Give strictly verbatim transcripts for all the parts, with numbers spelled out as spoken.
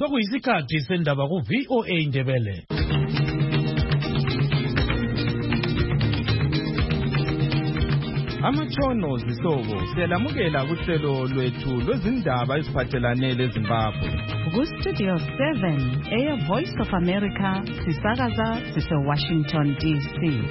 sokuyisikhathi sendaba ku V O A Indebele. Amatshono zisobo siyalamukela kuhlelo lwethu lwezindaba eziphathelane leZimbabwe. Ku Studio seven, Air Voice of America, sisakaza sise Washington D C.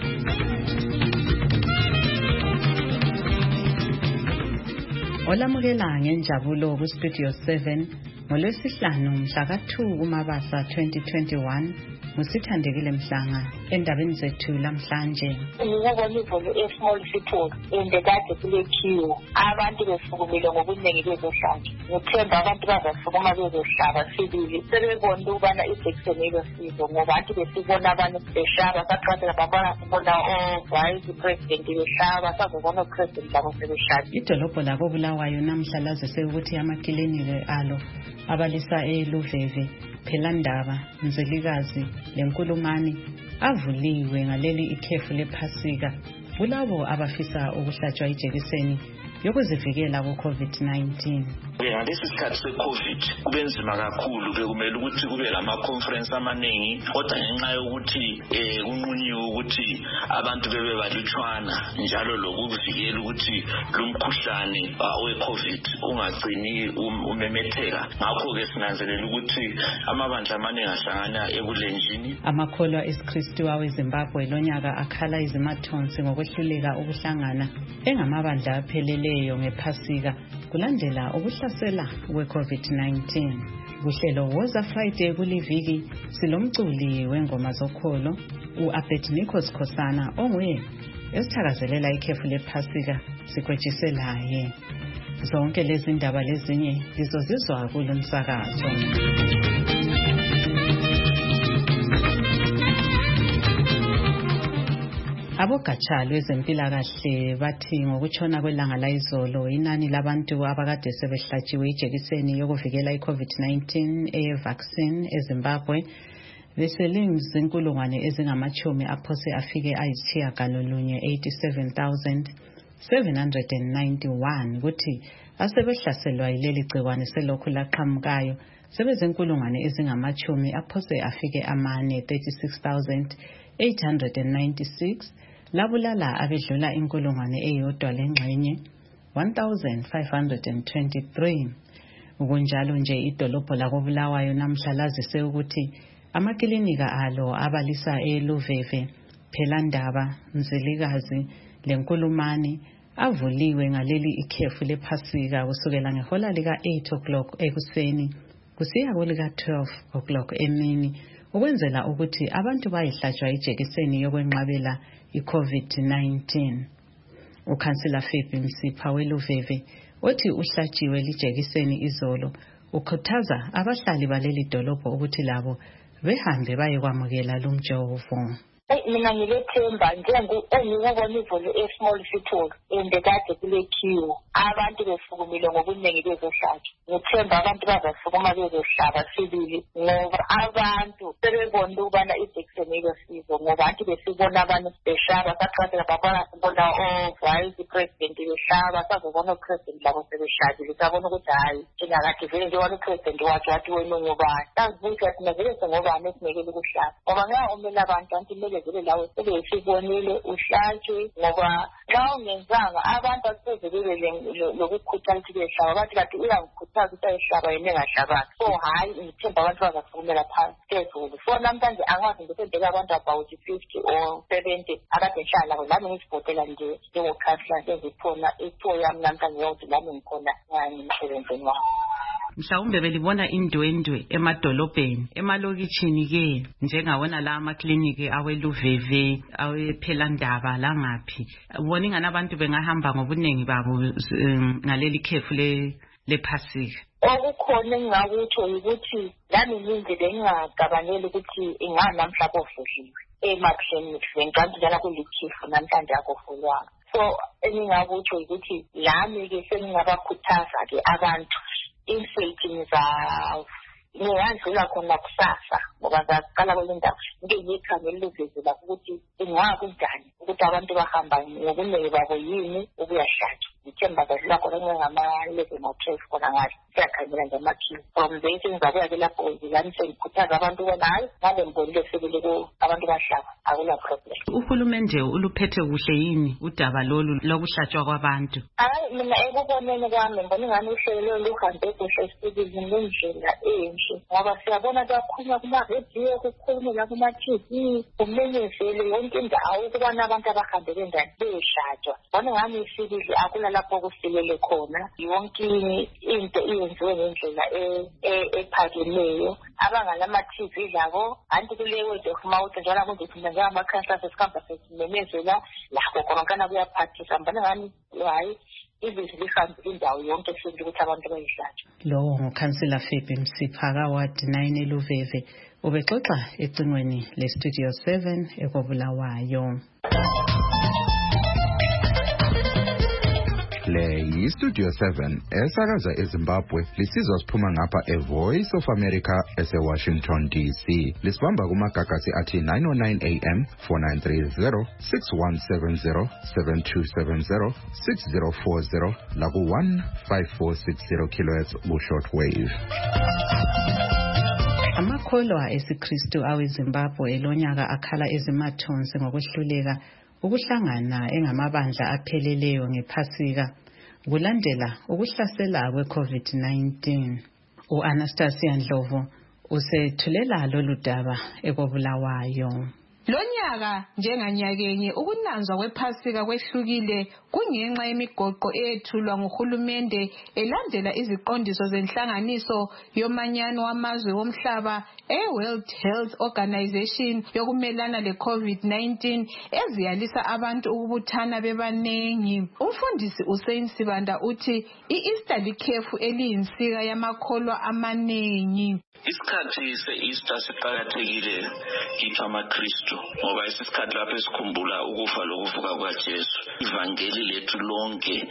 Olamukela ngenjabulo ku Studio seven ngolwesihlanu mhla ka two kuMabasa twenty twenty-one. Musithandekile Mhlanga endabeni zethu lamhlanje. Ngibona ivolo e-small sithola endekade kule queue abantu besukumile ngobunengi bezohlanja. Ngithemba abantu bazasukuma bezohlaba sibili sebebona ukubana i-vaccine ilosizo ngoba abantu besibona abantu behlaba saqhathela babona bona oh vice president behlaba sazobona president labo sebehlaba. Idolobho lako Bulawayo namhla lazise ukuthi amaklinikhi alo abalisa eLuveve, Phelandaba, Mzelikazi leNkulumani avuliwe ngaleli ikhefu lephasika kulabo abafisa ukuhlatshwa ijekiseni yokuzivikela ku COVID nineteen. Ngalesi sikhathi se-COVID kubenzima kakhulu bekumele ukuthi kube lama conference amaningi kodwa ngenxa yokuthi eh kunqunyiwe ukuthi abantu bebe balutshwana njalo lokuvikela ukuthi lo mkhuhlane we-COVID ungagcini umemetheka. Ngakho ke sinanzelela ukuthi amabandla amaningi ahlangana ebulenjini. Amakholwa esiKristu aweZimbabwe lonyaka akhala izimathonsi ngokwehluleka ukuhlangana engamabandla aphelele ngephasika kulandela ukuhlasela kwe-COVID nineteen. Kuhlelo Woza Friday kuliviki silomculi wengoma zokholo u-Abednego Sikhosana onguye esithakazelela ikhefu lephasika sikwetshiselaye. Zonke lezi ndaba lezinye lizozizwa kulo msakazo. Abogatsha lwezempilakahle bathi ngokutshona kwelanga layizolo inani labantu abakade sebehlatshiwe ijekiseni yokuvikela i-COVID nineteen eye-vaccine eZimbabwe beselinzinkulungwane ezingamachumi aphose afike ayisitshiyagalolunye eighty-seven thousand seven hundred ninety-one kuthi asebehlaselwa yileli gciwane selokhu laqhamukayo sebezinkulungwane ezingamachumi aphose afike amane thirty-six thousand eight hundred ninety-six. Labulala abedlula inkulungwane eyodwa lengxenye one thousand five hundred twenty-three. Ukunjalo nje idolobho lako Bulawayo namhla lazise ukuthi amaklinika alo abalisa eLuveve, Phelandaba, Mzelikazi leNkulumani avuliwe ngaleli ikhefu lephasika kusukela ngehola lika eight o'clock ekuseni kusiya kulika twelve o'clock emini ukwenzela ukuthi abantu bayihlatshwa ijekiseni yokwenqabela i-COVID nineteen. Ukhansela Phoebe Msipha weLuveve othi uhlatshiwe lijekiseni izolo ukhuthaza abahlali baleli dolobho ukuthi labo behambe bayekwamukela lo mjovo. Mina ngilethemba njengoba engibona ivolo e-small sithola endekade kule queue abantu besukumile ngobunengi bezohlanja. Ngithemba abantu bazasukuma bezohlaba sibili ngoba abantu sebebona ukubana i-vaccine ilosizo ngoba abantu besibona abantu behlaba saqhathela babona bona oh vice president behlaba sazobona president labo sebehlabile sabona ukuthi hayi ngakade vele nje wona president wathi wathi wena ngobani sazibuka thina vele ngobani esimekele ukuhlaba ngoba nxa umela abantu anti mele vele lawo sebesibonile uhlatshwe ngoba xa ungenzanga abantu aseze bebe lokukhuthaza ukuthi behlaba bathi kanti uyangikhuthaza ukuthi ayihlaba yena engahlabanga. So hayi ngithemba abantu bazasukumela phansi phezulu. So namhlanje angakwazi ngisendela abantu about fifty or seventy akade ngihlala labo lami ngisibhotela nje njengokhansela sezikhona itho yami namhlanje yokuthi lami ngikhona ngimsebenzeni wami. Mhlawumbe belibona indwendwe emadolobheni emalokitshini ke njengawona la amakliniki aweLuveve awephelandaba langaphi ubona ingana abantu bengahamba ngobunengi babo ngaleli khefu le lephasika. Okukhona engingakutsho ukuthi lami ngindlela engingagabaneli ukuthi ingana namhlanje ofuliwe emaklinikhi ngenkathi njalo kulikhefu namhlanje akufulwanga. So engingakutsho ukuthi lami ke sengingabakhuthaza ke abantu insecting za ngiyandlula khona kusasa ngoba ngaqala kwelindawo ngeke ngikhangele luvezela ukuthi ingakunjani ukuthi abantu bahamba ngokunene babo yini ukuyahlatshwa. Ngithemba kadlula khona ngama eleven ma-twelve khona ngathi siyakhangela nje amakhiwo. From there sengizakuya ke lapho ngizani sengikhuthaza abantu bona hayi ngabe ngibonile sebeleko abantu bahlaba akula problem. Uhulumende uluphethe kuhle yini udaba lolu lokuhlatshwa kwabantu? Hayi mina ekuboneni kwami ngibona ingani uhlelo luhambe kuhle esibizini ngendlela enhle ngoba siyabona kakhulu kuma-radio kukhulunywa la kuma-T V kumenyezele yonke indawo ukubana abantu abahambe bendani beyihlatshwa. Ngibona ngani isibili akula lapho kufikele khona yonke into iyenziwe ngendlela ephakemeyo. Abangalama-T V labo anti kule word of mouth njalo kunje thina njengamakhansela sesikhamba sesimemezela lapho khona kana kuyaphathisa. Ngibona ngani hayi izizwe lihambe indawo yonke futhi ukuthi abantu bayihlatshwe. Lo ngukhansela Phoebe Msiphaka ward nine eLuveve ubexoxa ecingweni le-Studio seven ekobulawayo. Le yi-Studio seven esakaza eZimbabwe lisizwa siphuma ngapha eVoice of America ese-Washington D C. Lisibamba kumagagasi athi nine oh nine A M, four nine three zero, six one seven zero, seven two seven zero, six zero four zero laku one five four six zero kilohertz ku-shortwave. Amakholwa esiKristu aweZimbabwe elonyaka akhala ezimathonsi ngokwehluleka ukuhlangana engamabandla apheleleyo ngephasika kulandela ukuhlasela kwe-COVID nineteen. U-Anastasia Ndlovu usethulela lolu daba ekobulawayo. Lonyaka njenganyakenye ukunanzwa kwephasika kwehlukile kungenxa yemigoqo eyethulwa nguhulumende elandela iziqondiso zenhlanganiso yomanyano wamazwe womhlaba e-World Health Organization yokumelana le-COVID nineteen eziyalisa abantu ukubuthana bebanengi. Umfundisi Usain Sibanda uthi i-Easter likhefu eliyinsika yamakholwa amanengi. Isikhathi se-Easter siqakathekile kithi amaKristu ngoba isikhathi lapho esikhumbula ukufa lokuvuka kukaJesu. Ivangeli lethu lonke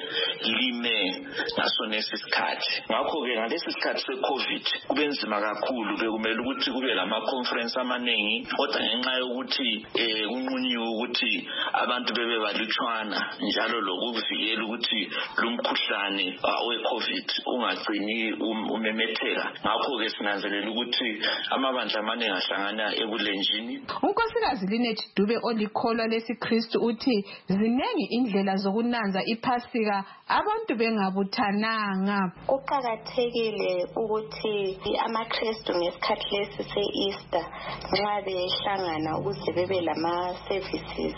lime naso nesi sikhathi. Ngakho-ke ngalesi sikhathi se-COVID kube nzima kakhulu bekumele ukuthi kube lama-conference amaningi kodwa ngenxa yokuthi eh kunqunyiwe ukuthi abantu bebe balutshwana njalo lokuvikela ukuthi lumkhuhlane we-COVID ungagcini umemetheka. Ngakho-ke sinanzelela ukuthi amabandla amaningi ahlangana ebulenjini. Unkosikazi Linet Dube olikholwa lesiKristu uthi zinengi indlela zokunanza iphasika abantu bengabuthananga. Kuqakathekile ukuthi amaKristu ngesikhathi lesi se-Easter nxa behlangana ukuze bebe lama services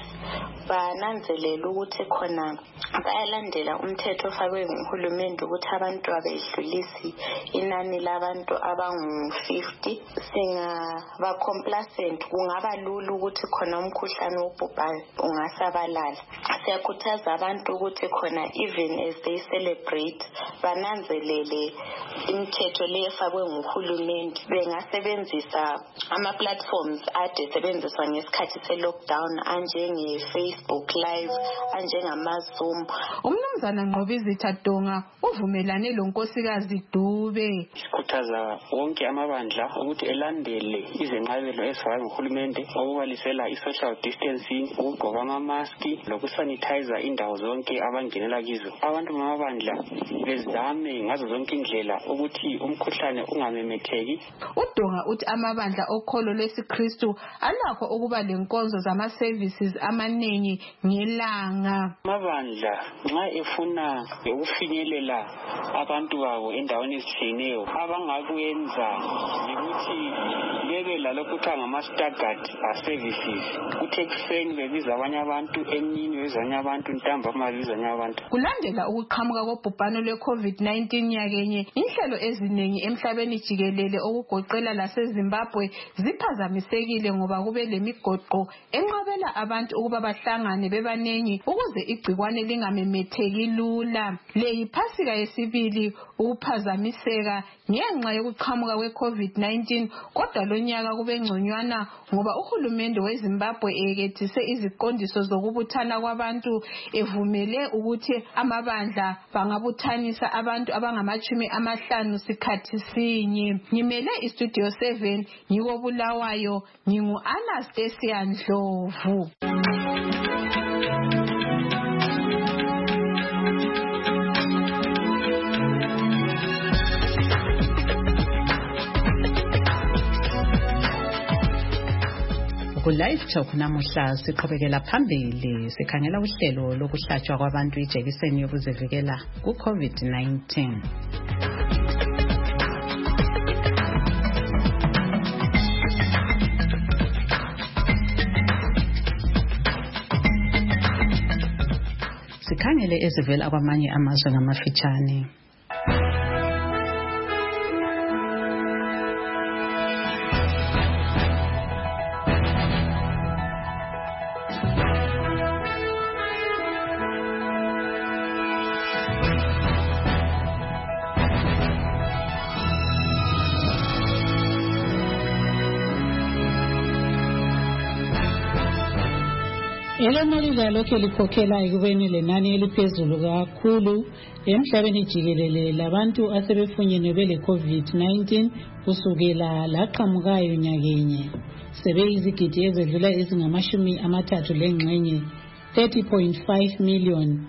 bananzelela ukuthi khona bayalandela umthetho ofakwe nguhulumende ukuthi abantu abedlulisi inani labantu abangu fifty. Singaba complacent kungaba lula ukuthi khona umkhuhlane wobhubhane ungasabalala. Siyakhuthaza abantu ukuthi khona even as they celebrate bananzelele imithetho le efakwe nguhulumende. Bengasebenzisa ama-platforms ade sebenziswa ngesikhathi se-lockdown anjenge-Facebook Live, anjengama-Zoom. Umnumzana Nqobizitha Donga uvumelane lonkosikazi Dube. Sikhuthaza wonke amabandla ukuthi elandele izenqabelo ezifakwe nguhulumende okubalisela i-social distancing, ukugqoka ama-maski lokusanitizer indawo zonke abangenela kizo. Abantu bamabandla bezame ngazo zonke indlela ukuthi umkhuhlane ungamemetheki. UDonga uthi amabandla okholo lesiKristu alakho ukuba lenkonzo zama-services amaningi ngelanga. Amabandla nxa efuna ukufinyelela abantu babo endaweni ezitshiyeneyo abangakwenza ukuthi bebe lalokhu kuthiwa ngama-staggered services. Kuthi ekuseni bebiza abanye abantu, emini bebiza abanye abantu, ntambama bebiza abanye abantu. Kulandela ukuqhamuka kobhubhane lwe-COVID nineteen nyakenye, inhlelo eziningi emhlabeni jikelele okugoqela laseZimbabwe ziphazamisekile ngoba kube lemigoqo enqabela abantu ukuba bahlangane bebanengi ukuze igcikwane lingamemetheki lula. Le yiphasika yesibili ukuphazamiseka ngenxa yokuqhamuka kwe-COVID nineteen kodwa lonyaka kube ngconywana ngoba uhulumende weZimbabwe ekethise iziqondiso zokubuthana kwabantu evumele ukuthi amabandla bangabuthanisa abantu abangamachumi amahlanu sikhathi sinye. Ngimele iStudio seven ngikobulawayo ngingu-Anastasia Ndlovu. Ku-Live Talk namuhla siqhubekela phambili sikhangela uhlelo lokuhlatshwa kwabantu ijekiseni yokuzivikela ku-COVID nineteen. Sikhangele ezivela kwamanye amazwe ngamafitshane. Elemelika lokho likhokhela ekubeni lenani eliphezulu kakhulu emhlabeni jikelele labantu asebefunyenwe bele COVID nineteen kusukela laqhamukayo nyakenye. Sebeyizigidi ezedlula ezingamashumi amathathu lengxenye thirty point five million.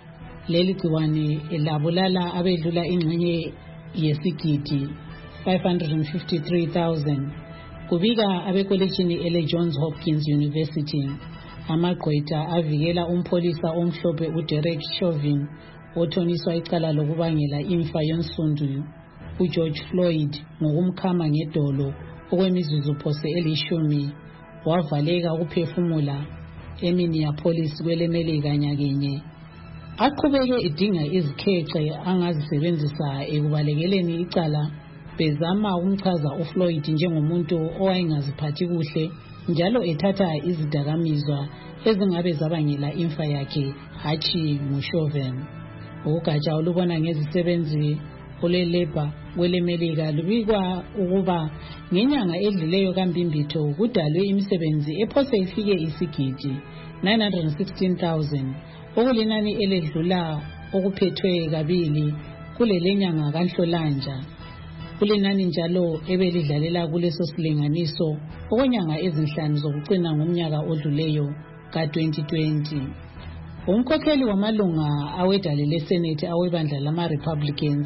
Leli gciwane labulala abedlula ingxenye yesigidi five hundred fifty-three thousand. Kubika abekolejini ele Johns Hopkins University. Amagqwetha avikela umpholisa omhlophe uDerek Chauvin othoniswa icala lokubangela imfa yonsundu uGeorge Floyd ngokumkhama ngedolo okwemizuzu phose elishumi wavaleka ukuphefumula eMinneapolis kwelemelika nyakenye. Aqhubeke idinga izikhece angazisebenzisa ekubalekeleni icala bezama ukumchaza uFloyd njengomuntu owayengaziphathi kuhle njalo ethatha izidakamizwa ezingabe zabangela imfa yakhe hachi nguChauvin. Ugatsha olubona ngezisebenzi oleleba kwelemelika lubikwa ukuba ngenyanga edlileyo kaMbimbitho kudalwe imisebenzi ephose ifike isigidi nine hundred sixteen thousand okulinani eledlula okuphethwe kabili kulele nyanga kaNhlolanja. Kulinani njalo ebelidlalela kuleso silinganiso okwenyanga ezinhlanu zokucina ngomnyaka odluleyo ka twenty twenty. Umkhokheli wamalunga awedale leSenate awebandla lama-Republicans,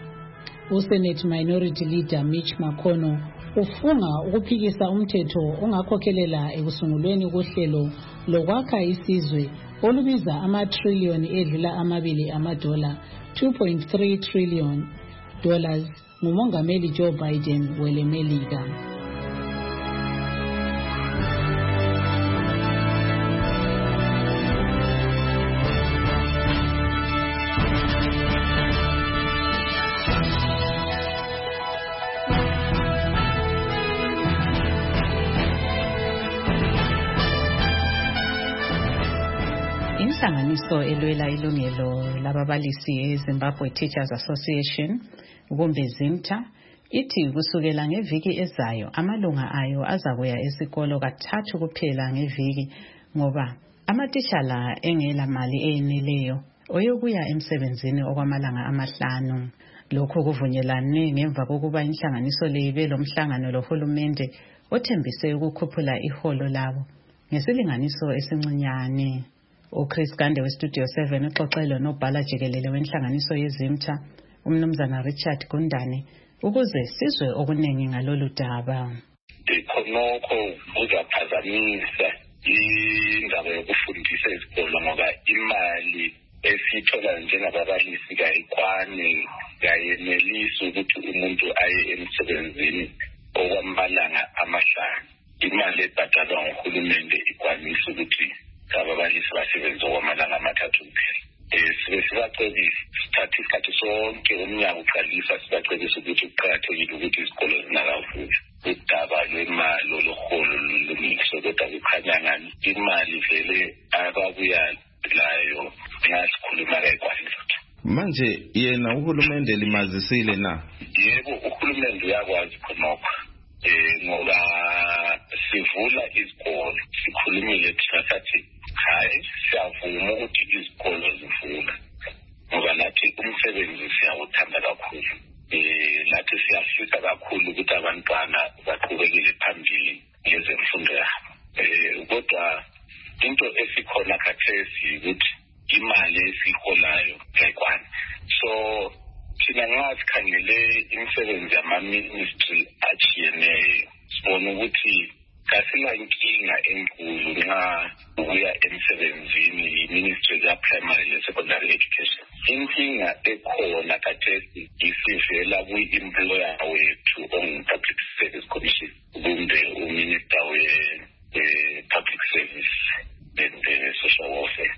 uSenate Minority Leader Mitch McConnell, ufunga ukuphikisa umthetho ongakhokhelela ekusungulweni kohlelo lokwakha isizwe olubiza ama-trillion edlula amabili amadola two point three trillion dollars ngumongameli Joe Biden welemelika. Inhlanganiso elwela ilungelo lababalisi eZimbabwe Teachers Association kumbe ZIMTA ithi kusukela ngeviki ezayo amalunga ayo azakuya esikolo kathathu kuphela ngeviki ngoba amatitshala engela mali eyeneleyo oyokuya emsebenzini okwamalanga amahlanu. Lokho kuvunyelane ngemva kokuba inhlanganiso le ibe lomhlangano lohulumende othembise ukukhuphula iholo labo ngesilinganiso esincinyane. uChris Gande weStudio seven uxoxelo nobhala jikelele wenhlanganiso yeZIMTA umnumzana Richard Gundane ukuze sizwe okunengi ngalolu daba. Khonokho kuzaphazamisa indaba yokufundisa izikolo ngoba imali esithola njengababalisi kayikwane kayenelisi ukuthi umuntu aye emsebenzini okwamalanga amahlanu. Imali ebhadalwa nguhulumende ikwanisa ukuthi ababalisi basebenze okwamalanga amathathu kuphela. Sibe sibacebisa sithatha isikhathi sonke umnyaka uqalisa sibacebisa ukuthi kuqakathekile ukuthi izikolo zinakavulwa. Udaba lwemali oluholo lulungiswe kodwa kukhanya ngani imali vele ababuya layo ngasikhuluma kayikwanisa. Manje yena uhulumende limazisile na? Yebo, uhulumende uyakwazi khonokho. Eh ngoba sivula izikolo sikhulumile sathi hayi siyavuma ukuthi izikolo zivula ngoba nathi umsebenzi siyawuthanda kakhulu. Eh nathi siyafisa kakhulu ukuthi abantwana baqhubekele phambili ngezemfundo yabo. Eh kodwa into esikhona khathesi ukuthi imali esiholayo kayikwane. So thina ngathi khangele imisebenzi yama-ministry achiyeneyo sibona ukuthi kasinankinga inkinga enkulu nxa uya emsebenzini yi-Ministry ya-Primary le-Secondary Education. Inkinga ekhona khathesi isivela kwi-employer wethu ongu-Public Service Commission kumbe uminister we-Public Service and Social Welfare.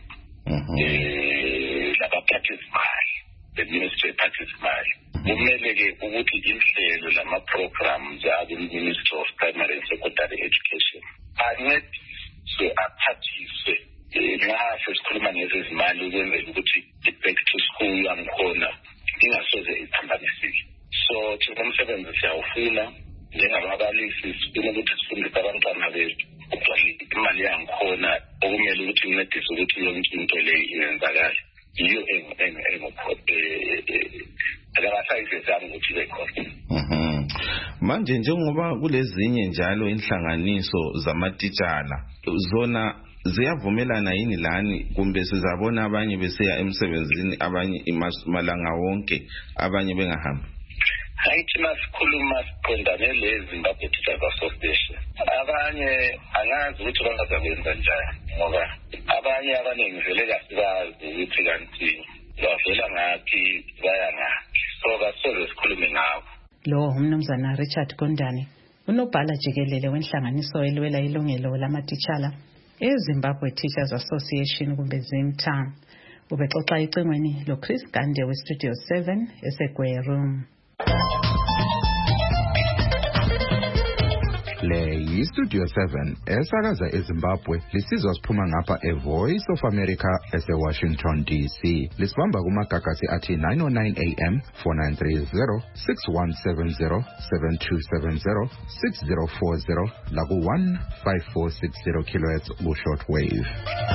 Labaphathizimali, the Ministry ephathizimali. Kumele-ke ukuthi inhlelo lama-programs aku-Ministry of Primary and Secondary Education ancediswe aphathiswe nxa sesikhuluma ngezezimali ukwenzela ukuthi i-back to school yangikhona ingasoze iphambaniseke. So thina umsebenzi siyawufuna njengababalisi sifuna ukuthi sifundise abantwana bethu imali yangikhona okumele ukuthi incedise ukuthi yonke into leyo iyenzakale. Yiyo akabasayizezanga ukuthi ibe khona. Manje njengoba kulezinye njalo inhlanganiso zamatitshala zona ziyavumelana yini lani kumbe sizabona abanye besiya emsebenzini abanye imalanga wonke abanye bengahambi? Hayi thina sikhuluma siqondane leZimbabwe Teachers Association. Abanye angazi ukuthi bangazakwenza njani ngoba abanye abaningi vele kasibazi ukuthi kanti bavela ngaphi baya ngaphi. So kasoze sikhulume ngabo. Lo umnumzana Richard Gondani unobhala jikelele wenhlanganiso elwela ilungelo lamatitshala eZimbabwe Teachers Association kumbe ZimTam. Ubexoxa icingweni lo Chris Gande we Studio seven eseGweru. Le yi-Studio seven esakaza eZimbabwe lisizwa siphuma ngapha eVoice of America ese-Washington D C. Lisibamba kumagagasi athi nine oh nine A M, four nine three zero, six one seven zero, seven two seven zero, six zero four zero laku one five four six zero kilohertz ku-shortwave.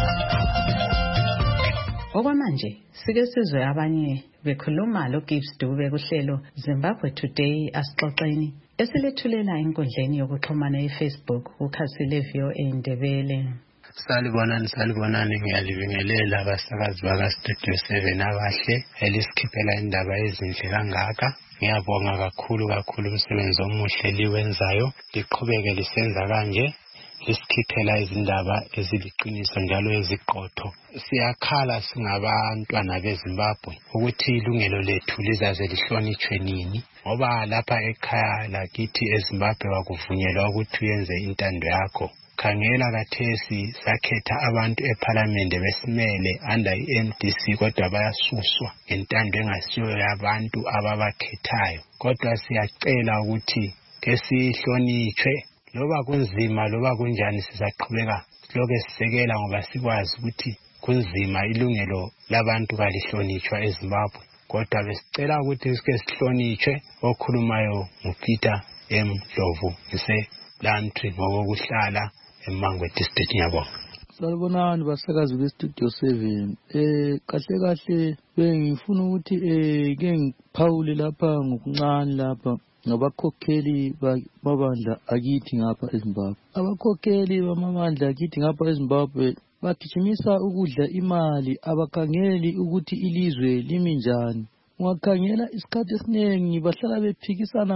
Okwamanje sike sizwe abanye bekhuluma lo Gibbs Dube kuhlelo Zimbabwe Today asixoxeni esilethulela enkundleni yokuxhumana eFacebook ukhasi le-V O A Ndebele. Salibonani salibonani ngiyalibingelela abasakazi baka Studio seven abahle elisikhiphela indaba ezinhle kangaka. Ngiyabonga kakhulu kakhulu umsebenzi omuhle liwenzayo, liqhubeke lisenza kanje lisikhiphela izindaba eziliqiniso njalo eziqotho. Siyakhala singabantwana beZimbabwe ukuthi ilungelo lethu lizaze lihlonitshwe nini, ngoba lapha ekhaya lakithi eZimbabwe wakuvunyelwa ukuthi uyenze intando yakho. Khangela kathesi sakhetha abantu eParliament besimele under i-M D C kodwa bayasuswa intando engasiyo yabantu ababakhethayo. Kodwa siyacela ukuthi ke sihlonitshwe, loba kunzima loba kunjani sizaqhubeka siloke sisekela ngoba sikwazi ukuthi kunzima ilungelo labantu kalihlonitshwa eZimbabwe. Kodwa besicela ukuthi sike sihlonitshwe. Okhulumayo nguPeter M Dlovu ngise Lantri ngokuhlala eMangwe District. Ngiyabonga. Salibonani basakazi beStudio seven. Eh kahle kahle bengifuna ukuthi eh ke ngiphawule lapha ngokuncane lapha ngabakhokheli babandla akithi ngapha eZimbabwe. Abakhokheli bamabandla akithi ngapha eZimbabwe bagijimisa ukudla imali, abakhangeli ukuthi ilizwe limi njani. Ungakhangela isikhathi esiningi bahlala bephikisana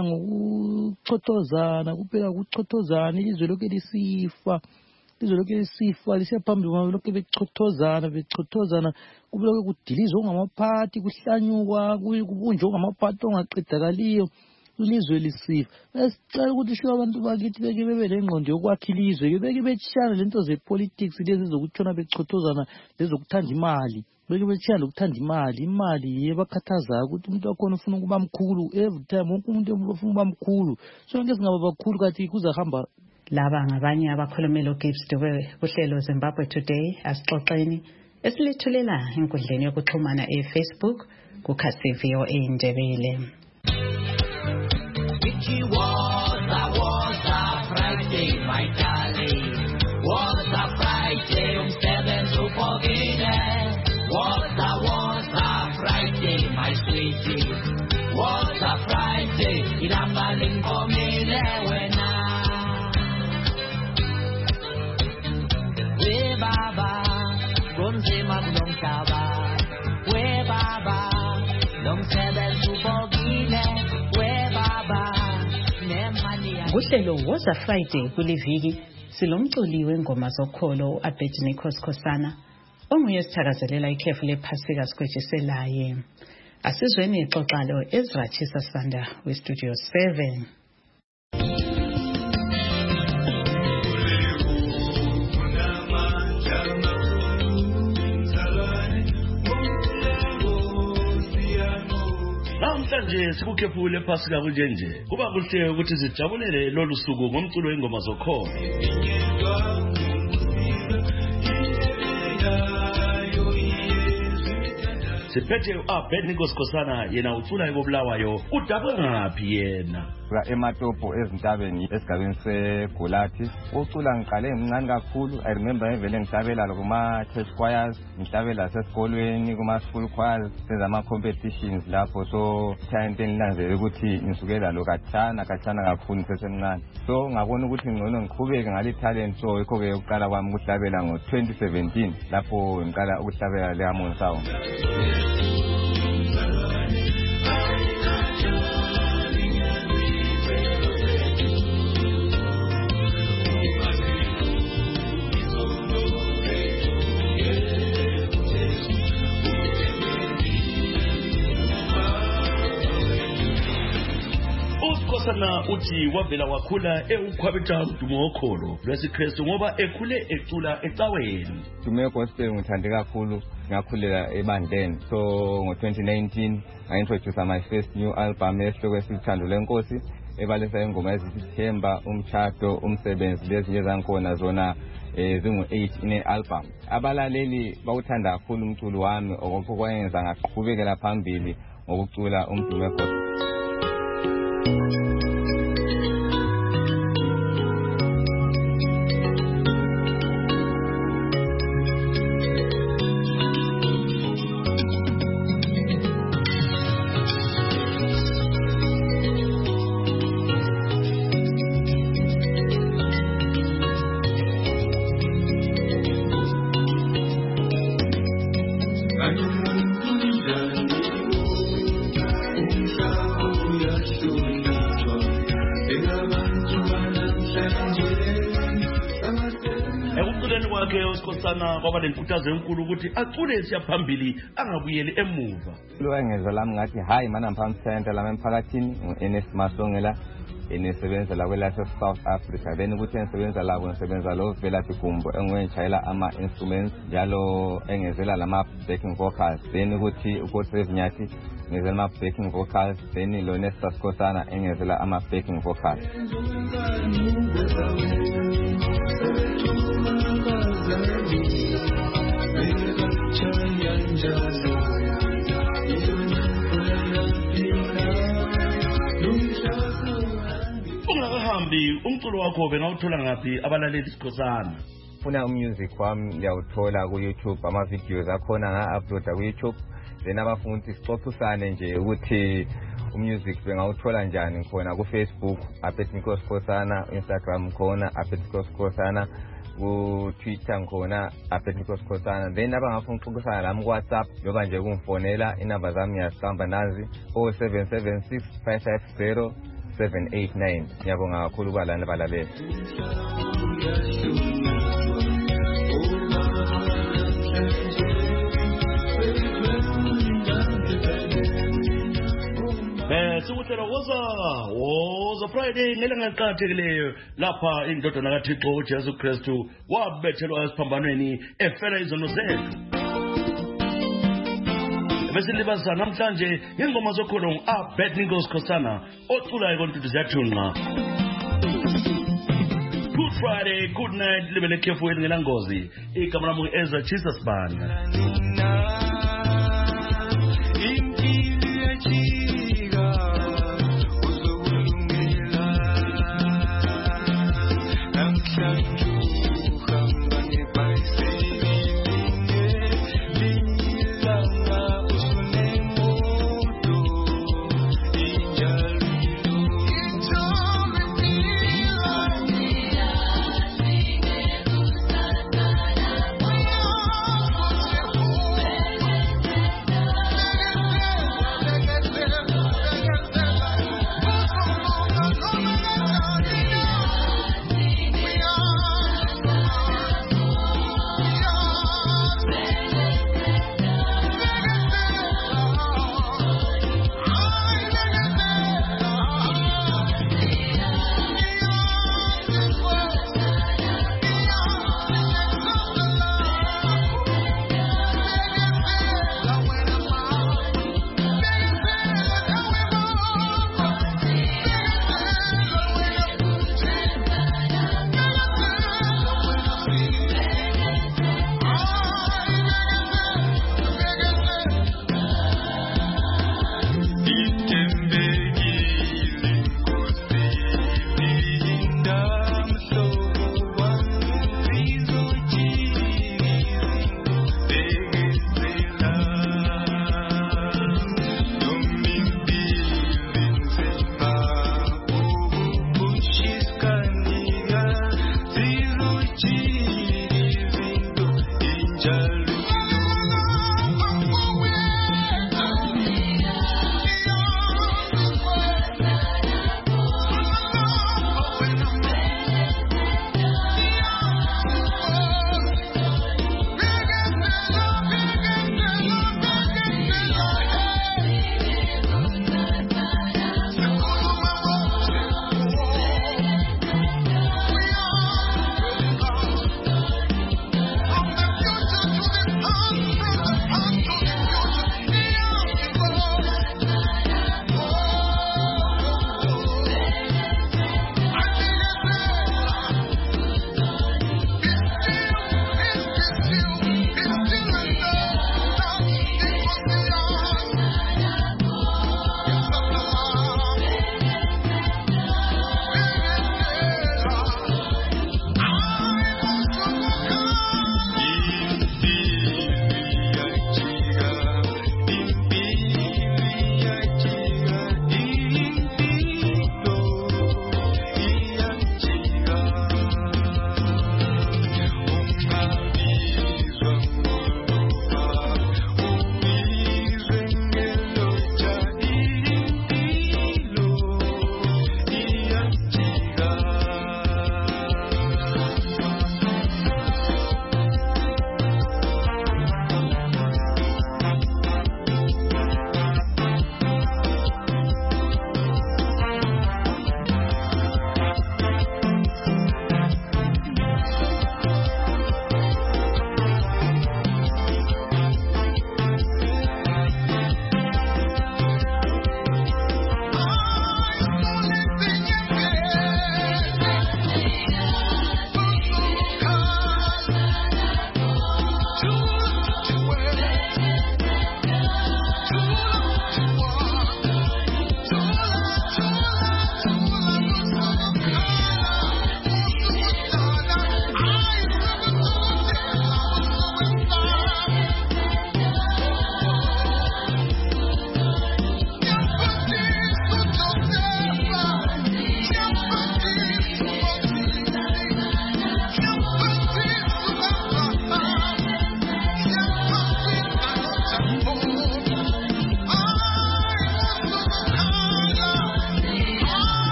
ngokuchothozana, kuphela ukuchothozana, ilizwe lokho lisifa. Ilizwe lokho lisifa lisiyaphambili ngoba lokho bechothozana bechothozana kube lokho kudilizwa ngamaphathi, kuhlanyukwa, kubunjwa ngamaphathi ongaqedakaliyo. Ilizwe lisifa. Esicela ukuthi sho abantu bakithi beke bebe lengqondo yokwakha ilizwe, beke betshana lento zepolitics lezi zokutshona bechothozana lezokuthanda imali. Beke betshana lokuthanda imali, imali yebakhathaza ukuthi umuntu wakhona ufuna ukuba mkhulu every time, wonke umuntu ufuna ukuba mkhulu. Sonke singaba bakhulu kathi kuzahamba. Laba ngabanye abakhulumela uGibbs Dube kuhlelo Zimbabwe Today asixoxeni esilethulela enkundleni yokuxhumana eFacebook kukhasi V O A Ndebele. It was a, was a Friday, my darling. Was a Friday, um seven to forget. Was a, was a Friday, my sweetie. Was a Friday, in a morning for me when I. We Baba, Gonze Magnum Taba. We Baba, long seven to forget. We Baba. Kuhlelo was a Friday kuliviki silomculi wengoma zokholo uAbednego Skhosana onguye sithakazelela ikhefu lephasika sikwetshiselaye. Asizweni ixoxa lo Ezra Chisa Sanda weStudio seven. Namhlanje sikukhefu lephasika kunjenje. Kuba kuhle ukuthi sijabulele lolu suku ngomculo wengoma zokholo. Siphethe uAbednego Skhosana yena ucula ekobulawayo udabwe ngaphi yena eMatopo ezintabeni esigabeni seGulathi ucula ngiqale ngimncane kakhulu. I remember evele ngihlabela kuma church choirs, ngihlabela sesikolweni kuma school choirs, senza ama competitions lapho. So time engilanzele ukuthi ngisukela lo kathana kathana kakhulu ngisesemncane, so ngabona ukuthi ngcono ngiqhubeke ngale talent. So yikho ke uqala kwami ukuhlabela ngo twenty seventeen lapho ngiqala ukuhlabela le Harmony Sound. Skhosana uthi wavela wakhula eukhwabitha udumo wokholo lwesikrestu ngoba ekhule ecula ecaweni. Dumo gospel ngithande kakhulu, ngakhulela ebandleni. So ngo twenty nineteen I introduced my first new album esihloko esithando lenkosi ebalisa ingoma ezithemba, umchato, umsebenzi, lezinye zankhona zona zingu eight in album. Abalaleli bawuthanda kakhulu umculo wami okupho kwayenza ngaqhubekela phambili ngokucula umdumo gospel. Skhosana kwaba lenkuthazo enkulu ukuthi acule siyaphambili angabuyeli emuva. Lo engezwe lami ngathi hayi mana ngiphambi center lami emphakathini uNS Masongela enesebenza la kwela South Africa. Then ukuthi ensebenza la konsebenza lo vela Gumbo engwenjayela ama instruments njalo engezela lama backing vocals. Then ukuthi uKotsave Nyathi ngezela ama backing vocals. Then lo Nesta Skhosana engezela ama backing vocals. Ungakahambi umculo wakho bengawuthola ngaphi abalaleli Skhosana? Funa umusic wami ngiyawuthola ku YouTube, ama videos akhona nga-uploada ku YouTube. Then abafuna ukuthi sixoxisane nje ukuthi umusic bengawuthola njani khona ku Facebook Abednego Skhosana, Instagram khona Abednego Skhosana, ku Twitter ngkhona Abednego Skhosana. Then abangafuna ukuxoxisana lami ku WhatsApp loba nje kungifonela inamba zami ngiyasihamba nazi oh seven seven six five five zero seven eight nine. Ngiyabonga kakhulu balana balaleli. Eh sikuthela woza woza Friday ngelanga liqhathekileyo lapha indodana kaThixo uJesu Kristu wabethelwa esiphambanweni efela izono zethu. Bese libaza namhlanje ngengoma zokholo uAbednego Skhosana ocula ikontudu ziyathunqa. Good Friday, good night, libele khefu elingelangozi. Igama lami Ezra Chisa Sibanda.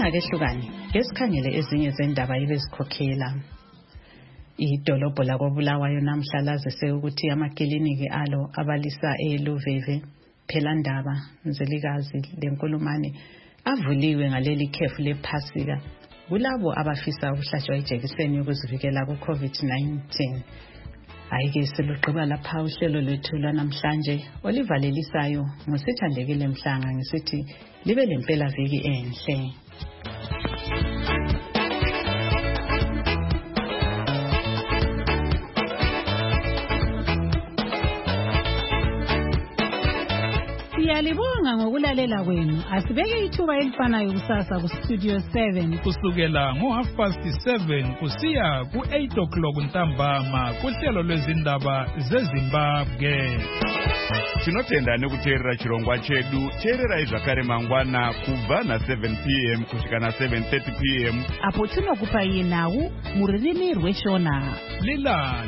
ke hlukani ngesikhangele ezinye zendaba ebezikhokhela. Idolobho lakoBulawayo namhla lazise ukuthi amakliniki alo abalisa eLuveve phela ndaba nzelikazi lenkulumane avuliwe ngaleli khefu lephasika kulabo abafisa ukuhlatshwa ijekiseni yokuzivikela ku-COVID nineteen. Ayike siluqhiba lapha uhlelo lwethu lwanamhlanje olivalelisayo ngosithandekile Mhlanga ngisithi libe lempela viki enhle. Siyalibonga ngokulalela kwenu. Asibeke ithuba elifanayo kusasa ku Studio seven kusukela ngo half past seven kusiya ku eight o'clock ntambama kuhlelo lwezindaba zeZimbabwe. Tinotenda nekuteerera chirongwa chedu. Teerera zvakare mangwana kubva na seven p m kusvika na seven thirty p m apo tinokupa iye nhau muririmi rweshona. Lila